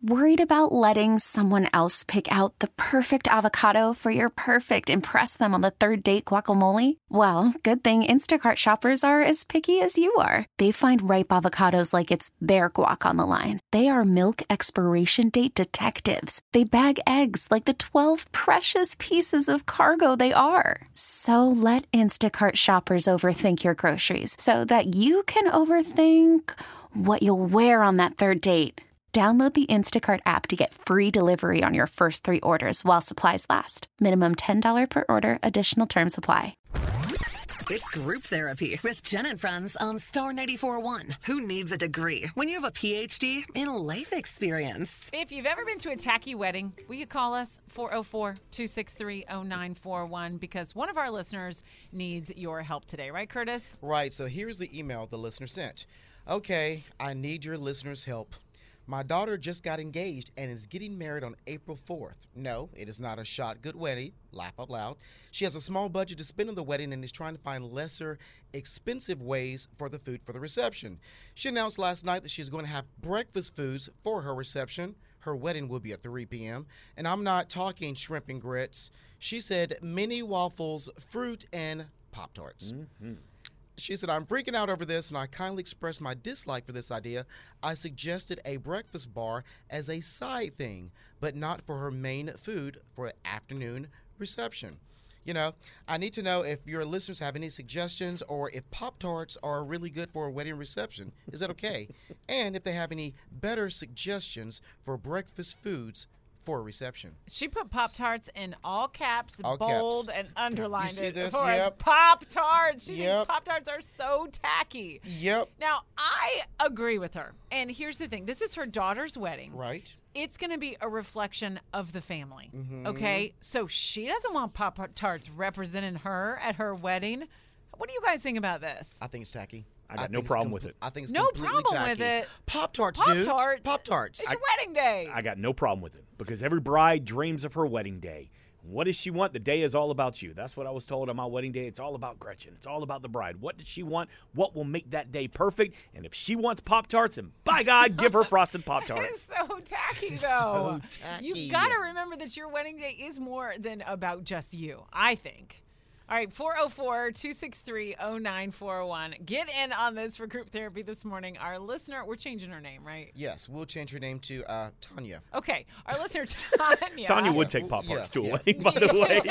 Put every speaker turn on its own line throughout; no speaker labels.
Worried about letting someone else pick out the perfect avocado for your perfect impress them on the third date guacamole? Well, good thing Instacart shoppers are as picky as you are. They find ripe avocados like it's their guac on the line. They are milk expiration date detectives. They bag eggs like the 12 precious pieces of cargo they are. So let Instacart shoppers overthink your groceries so that you can overthink what you'll wear on that third date. Download the Instacart app to get free delivery on your first 3 orders while supplies last. Minimum $10 per order. Additional terms apply.
It's Group Therapy with Jen and Friends on Star 94.1. Who needs a degree when you have a PhD in life experience?
If you've ever been to a tacky wedding, will you call us 404-263-0941 because one of our listeners needs your help today. Right, Curtis?
Right. So here's the email the listener sent. Okay, I need your listeners' help. My daughter just got engaged and is getting married on April 4th. No, it is not a shot good wedding. Laugh out loud. She has a small budget to spend on the wedding and is trying to find lesser expensive ways for the food for the reception. She announced last night that she's going to have breakfast foods for her reception. Her wedding will be at 3 p.m. And I'm not talking shrimp and grits. She said mini waffles, fruit, and Pop-Tarts. Mm-hmm. She said, I'm freaking out over this, and I kindly expressed my dislike for this idea. I suggested a breakfast bar as a side thing, but not for her main food for an afternoon reception. You know, I need to know if your listeners have any suggestions or if Pop-Tarts are really good for a wedding reception. Is that okay? And if they have any better suggestions for breakfast foods for a reception.
She put Pop-Tarts in all caps, bold, and underlined
you see
it
this?
for us.
Yep.
Pop-Tarts. She thinks Pop-Tarts are so tacky.
Yep.
Now, I agree with her. And here's the thing. This is her daughter's wedding.
Right.
It's going to be a reflection of the family.
Mm-hmm.
Okay? So she doesn't want Pop-Tarts representing her at her wedding. What do you guys think about this?
I think it's tacky.
I got no problem with it.
I think it's
No
completely
problem
tacky.
with it.
Pop-Tarts, dude. Pop-Tarts.
It's your wedding day.
I got no problem with it because every bride dreams of her wedding day. What does she want? The day is all about you. That's what I was told on my wedding day. It's all about Gretchen. It's all about the bride. What does she want? What will make that day perfect? And if she wants Pop-Tarts, then by God, give her frosted Pop-Tarts.
It's so tacky, though.
So tacky.
You got to remember that your wedding day is more than about just you, I think. All right, 404-263-0941. Get in on this for group therapy this morning. Our listener, we're changing her name, right?
Yes, we'll change her name to Tanya.
Okay, our listener, Tanya.
Tanya would take Pop-Tarts to a wedding, by the way.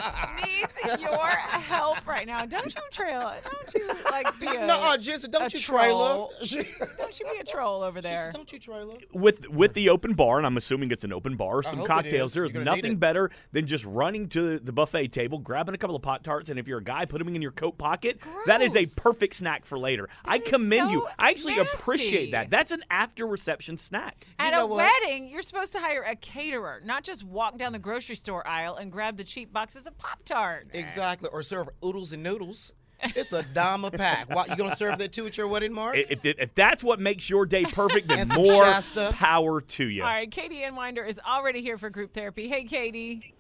Needs your help right now. Don't you trail it. Don't you, be a
No, Jason, don't you
troll.
trailer.
Don't you be a troll over there.
Jason, don't you trailer.
With the open bar, and I'm assuming it's an open bar, some
hope it
cocktails,
is.
there is
You're gonna need
nothing
it.
better than just running to the buffet table, grabbing a couple of Pop-Tarts, and if you're a guy, put them in your coat pocket.
Gross.
That is a perfect snack for later. I
is
commend
so
you. I actually
nasty.
appreciate that. That's an after-reception snack.
At
know
a
what?
wedding, you're supposed to hire a caterer, not just walk down the grocery store aisle and grab the cheap boxes of Pop-Tarts.
Exactly, or serve oodles and noodles. It's a dime a pack. What, you going to serve that too at your wedding, Mark?
If that's what makes your day perfect, then
And some
more
Shasta.
power to you.
All right, Katie Enwinder is already here for group therapy. Hey, Katie.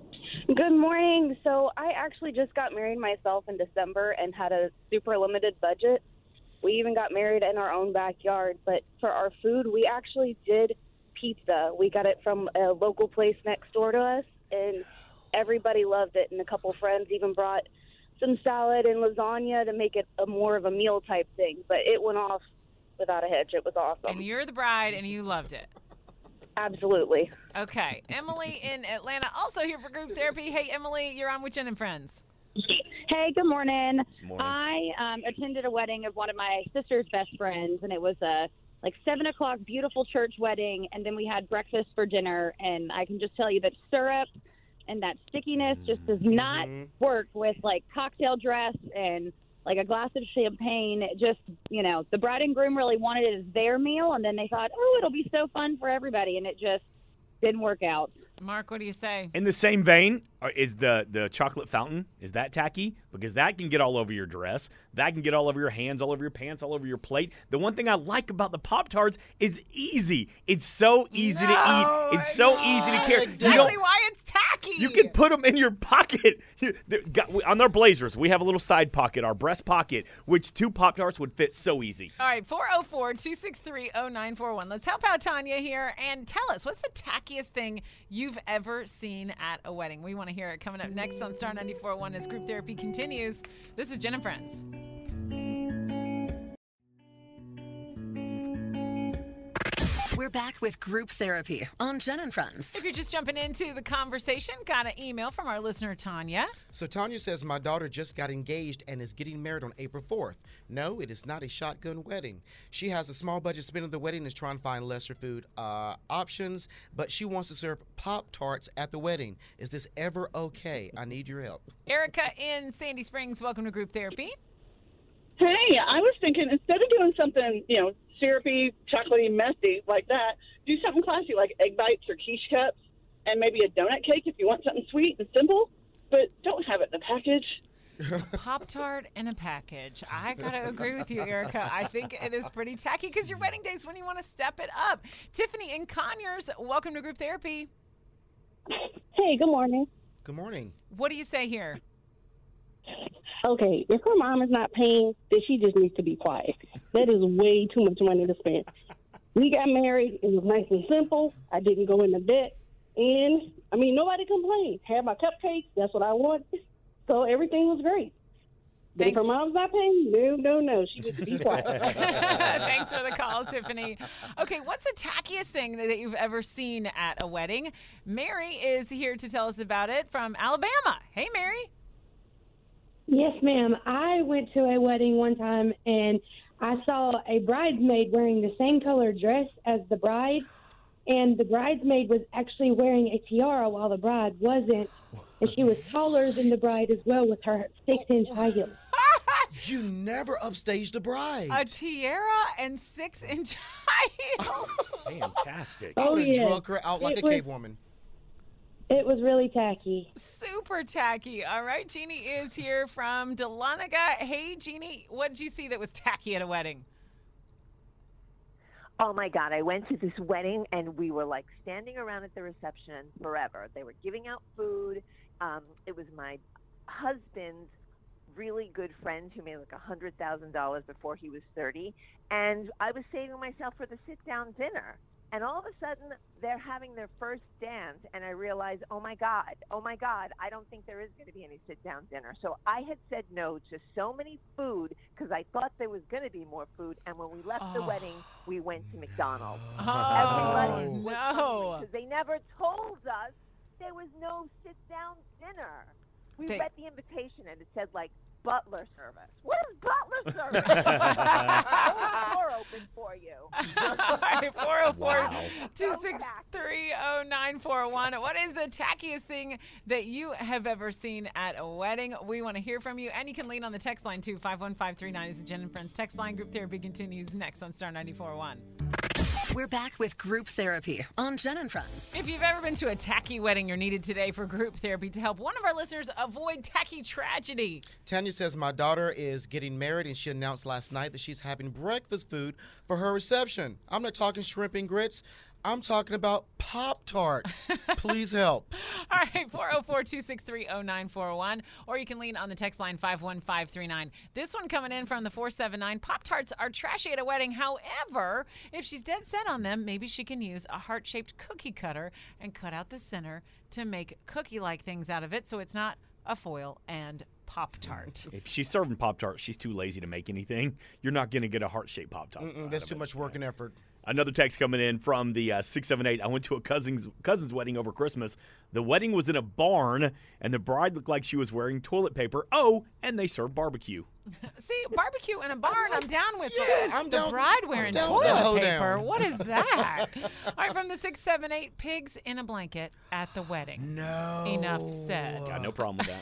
Good morning. So I actually just got married myself in December and had a super limited budget. We even got married in our own backyard. But for our food, we actually did pizza. We got it from a local place next door to us, and everybody loved it. And a couple friends even brought some salad and lasagna to make it more of a meal type thing. But it went off without a hitch. It was awesome.
And you're the bride, and you loved it.
Absolutely.
Okay. Emily in Atlanta, also here for group therapy. Hey, Emily, you're on with Jen and Friends.
Hey, good morning.
Morning.
I attended a wedding of one of my sister's best friends, and it was a 7 o'clock beautiful church wedding, and then we had breakfast for dinner, and I can just tell you that syrup and that stickiness just does not work with cocktail dress and a glass of champagne. It just, the bride and groom really wanted it as their meal, and then they thought, oh, it'll be so fun for everybody, and it just didn't work out.
Mark, what do you say?
In the same vein, is the chocolate fountain, is that tacky? Because that can get all over your dress. That can get all over your hands, all over your pants, all over your plate. The one thing I like about the Pop-Tarts is easy. It's so easy to eat. It's so easy to carry.
Exactly why it's tacky. tacky.
You can put them in your pocket. On our blazers, we have a little side pocket, our breast pocket, which 2 Pop-Tarts would fit so easy.
All right, 404-263-0941. Let's help out Tanya here and tell us, what's the tackiest thing you've ever seen at a wedding? We want to hear it coming up next on Star 94.1 as Group Therapy continues. This is Jen and Friends.
We're back with Group Therapy on Jen and Friends.
If you're just jumping into the conversation, got an email from our listener, Tanya.
So Tanya says, my daughter just got engaged and is getting married on April 4th. No, it is not a shotgun wedding. She has a small budget spend of the wedding and is trying to find lesser food options, but she wants to serve Pop-Tarts at the wedding. Is this ever okay? I need your help.
Erica in Sandy Springs, welcome to Group Therapy.
Hey, I was thinking instead of doing something, syrupy, chocolatey, messy like that, do something classy like egg bites or quiche cups and maybe a donut cake if you want something sweet and simple, but don't have it in a package.
Pop-Tart in a package. I got to agree with you, Erica. I think it is pretty tacky because your wedding day is when you want to step it up. Tiffany in Conyers, welcome to Group Therapy.
Hey, good morning.
Good morning.
What do you say here?
Okay, if her mom is not paying, then she just needs to be quiet. That is way too much money to spend. We got married. It was nice and simple. I didn't go into debt. And, nobody complained. Had my cupcakes. That's what I wanted. So everything was great. But if her mom's not paying, no. She needs to be quiet.
Thanks for the call, Tiffany. Okay, what's the tackiest thing that you've ever seen at a wedding? Mary is here to tell us about it from Alabama. Hey, Mary.
Yes, ma'am. I went to a wedding one time, and I saw a bridesmaid wearing the same color dress as the bride, and the bridesmaid was actually wearing a tiara while the bride wasn't, and she was taller than the bride as well with her 6-inch high heels.
You never upstaged a bride.
A tiara and 6-inch high heels.
Fantastic.
I would have
yeah.
drug her out like a cave woman.
It was really tacky.
Super tacky. All right, Jeannie is here from Dahlonega. Hey, Jeannie, what did you see that was tacky at a wedding?
Oh, my God. I went to this wedding, and we were, standing around at the reception forever. They were giving out food. It was my husband's really good friend who made $100,000 before he was 30, and I was saving myself for the sit-down dinner. And all of a sudden, they're having their first dance, and I realized, oh my God, I don't think there is going to be any sit-down dinner. So I had said no to so many food because I thought there was going to be more food, and when we left the wedding, we went to McDonald's. Everybody was hungry because they never told us there was no sit-down dinner. We read the invitation, and it said, butler service. What is butler service? Whole door open for you.
All right, 404-263-0941. What is the tackiest thing that you have ever seen at a wedding? We want to hear from you, and you can lean on the text line, too. 51539 is the Jen and Friends text line. Group Therapy continues next on Star 94.1.
We're back with Group Therapy on Jen and Friends.
If you've ever been to a tacky wedding, you're needed today for Group Therapy to help one of our listeners avoid tacky tragedy.
Tanya says, my daughter is getting married, and she announced last night that she's having breakfast food for her reception. I'm not talking shrimp and grits. I'm talking about Pop-Tarts. Please help.
All right, 404-263-0941. Or you can lean on the text line 51539. This one coming in from the 479. Pop-Tarts are trashy at a wedding. However, if she's dead set on them, maybe she can use a heart-shaped cookie cutter and cut out the center to make cookie-like things out of it so it's not a foil and Pop-Tart.
If she's serving Pop-Tart, she's too lazy to make anything. You're not going to get a heart-shaped Pop-Tart.
That's too much work and effort.
Another text coming in from the 678. I went to a cousin's wedding over Christmas. The wedding was in a barn, and the bride looked like she was wearing toilet paper. Oh, and they served barbecue.
See, barbecue in a barn, I'm down with.
Yeah, I'm down.
The bride wearing toilet paper. What is that? All right, from the 678. Pigs in a blanket at the wedding.
No.
Enough said.
Got no problem with that.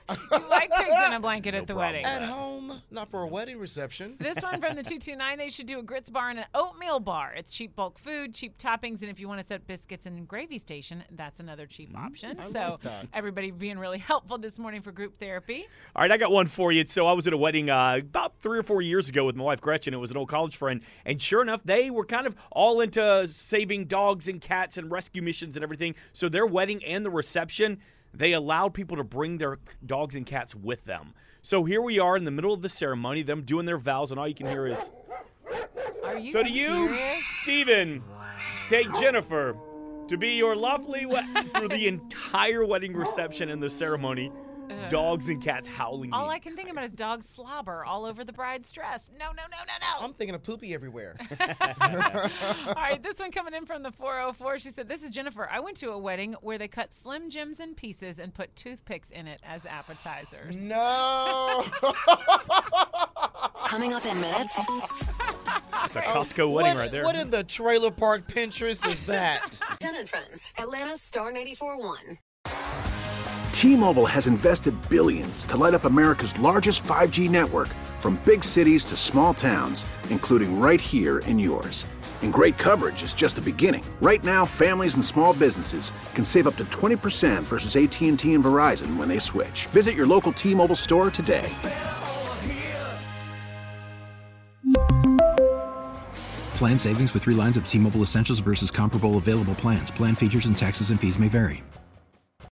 You like pigs in a blanket at the wedding.
At home, not for a wedding reception.
This one from the 229, they should do a grits bar and an oatmeal bar. It's cheap bulk food, cheap toppings, and if you want to set biscuits and gravy station, that's another cheap option. So everybody being really helpful this morning for group therapy.
All right, I got one for you. So I was at a wedding about 3 or 4 years ago with my wife Gretchen. It was an old college friend, and sure enough, they were kind of all into saving dogs and cats and rescue missions and everything. So their wedding and the reception, they allowed people to bring their dogs and cats with them. So here we are in the middle of the ceremony, them doing their vows, and all you can hear is...
Are you
So do you, Stephen, take Jennifer to be your lovely through the entire wedding reception and the ceremony, dogs and cats howling.
All I can think about is dog slobber all over the bride's dress. No.
I'm thinking of poopy everywhere.
All right, this one coming in from the 404. She said, this is Jennifer. I went to a wedding where they cut Slim Jims in pieces and put toothpicks in it as appetizers.
No.
Coming up in minutes.
It's a Costco wedding right there.
What in the trailer park Pinterest is that?
Jen and Friends, Atlanta's Star 94.1.
T-Mobile has invested billions to light up America's largest 5G network, from big cities to small towns, including right here in yours. And great coverage is just the beginning. Right now, families and small businesses can save up to 20% versus AT&T and Verizon when they switch. Visit your local T-Mobile store today.
Plan savings with 3 lines of T-Mobile Essentials versus comparable available plans. Plan features and taxes and fees may vary.